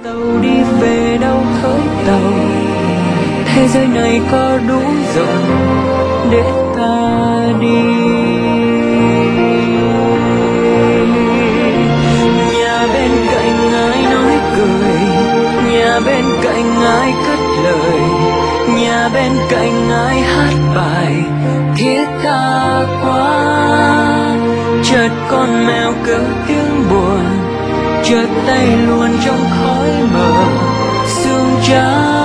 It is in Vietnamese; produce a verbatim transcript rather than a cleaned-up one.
Tàu đi về đâu hỡi tàu, thế giới này có đủ rộng để ta đi. Nhà bên cạnh ai nói cười, nhà bên cạnh ai cất lời, nhà bên cạnh ai hát bài thiết tha quá. Chợt con mèo kêu tiếng buồn, chợt tay luồn trong khói mờ sương trắng.